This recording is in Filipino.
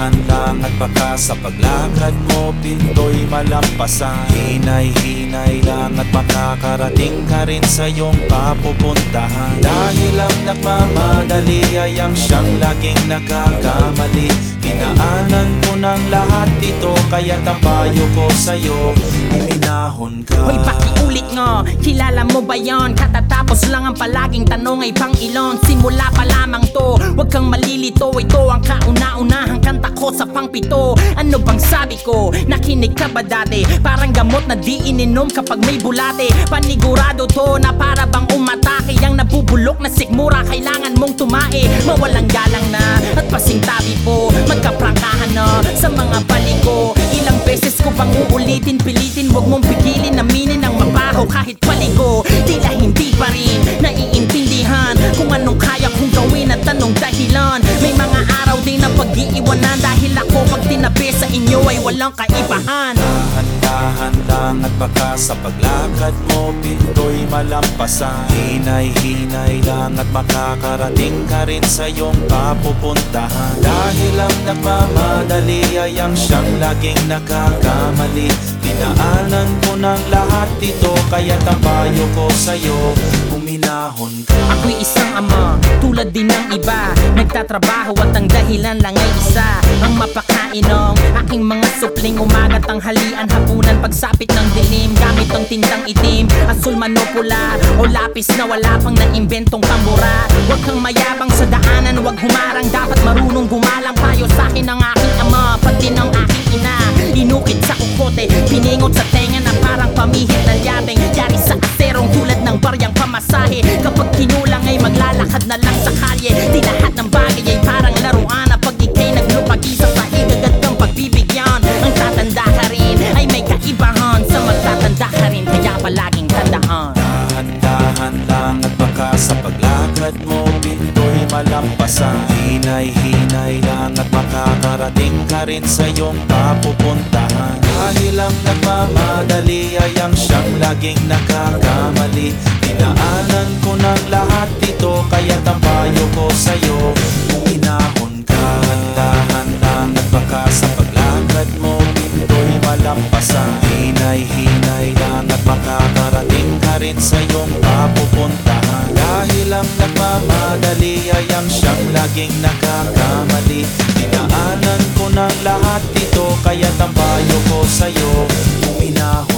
Dahan lang at baka sa paglakad mo pinto'y malampasan. Hinay-hinay lang at makakarating ka rin sa iyong papupuntahan. Dahil ang nagmamadali ay ang siyang laging nagkakamali. Dinaanan ko ng lahat ito, kaya tapayo ko sa'yo, uminahon ka. Hoy, pakiulit nga, kilala mo ba yon? Katatapos lang ang palaging tanong ay pang-ilon. Simula pa lamang to, wag kang malilito. Ito ang kauna-unahang kanta ko sa pang-pito. Ano bang sabi ko? Nakinig ka ba dati? Parang gamot na di ininom kapag may bulate. Panigurado to na para bang umatake. Ang nabubulok na sikmura, kailangan mong tumae. Mawalang galang na at pasintabi po. Magkaprangkahan na sa mga baligo. Ilang beses ko bang uulitin, pilitin, wag mong pigilin, aminin ang mabaho kahit paligo. Tila hindi pa rin naiintindihan kung anong kaya kong gawin at anong dahilan. May mga araw din na pag-iiwanan dahil ako pag tinabi sa inyo ay walang kaibahan. Dahan-dahan lang at baka sa paglakad mo pinto'y malampasan. Hinay-hinay lang at makakarating ka rin sa iyong papupuntahan. Dahil ang nagmamadali ay ang siyang laging nagkakamali. Dinaanan ko ng lahat ito, kaya tapayo ko sa'yo, uminahon ka. Ako'y isang ama, tulad din ng iba. Nagtatrabaho at ang dahilan lang ay isa, ang mapakain ng aking mga supling. Umaga, tanghalian, hapunan, pagsapit ng dilim. Gamit ang tintang itim, asul man o pula, o lapis na wala pang naimbentong pambura. Huwag kang mayabang sa daanan, huwag humarang. Dapat marunong gumalang, payo sa'kin ng aking ama, pati ng aking ina. Inukit sa kukote, piningot sa tenga na parang pamihit na yabeng. Yari sa aserong tulad ng baryang pamasahe. Kapag kinulang ay maglalakad na lang sa kalye. Di lahat ng bagay ay parang laruan na pag ikay naglupagi sa sahig agad kang pagbibigyan. Ang tatanda ka rin ay may kaibahan sa magtatanda ka rin, kaya palaging tandaan. Dahan-dahan lang at baka sa paglakad mo pinto'y malampasan. Hinay-hinay lang at makakarating ka rin sa iyong papupuntahan. Dahil ang nagmamadali ay ang siyang laging nagkakamali. Dinaanan ko ng lahat ito, kaya tapayo ko sa'yo, uminahon ka. Dahan lang at baka sa paglakad mo pinto'y malampasan. Hinay-hinay lang at makakarating ka rin sa iyong papupuntahan. Dahil ang nagmamadali ay ang siyang laging nagkakamali. Dinaanan ko ng lahat ito, kaya tapayo ko sa'yo, uminahon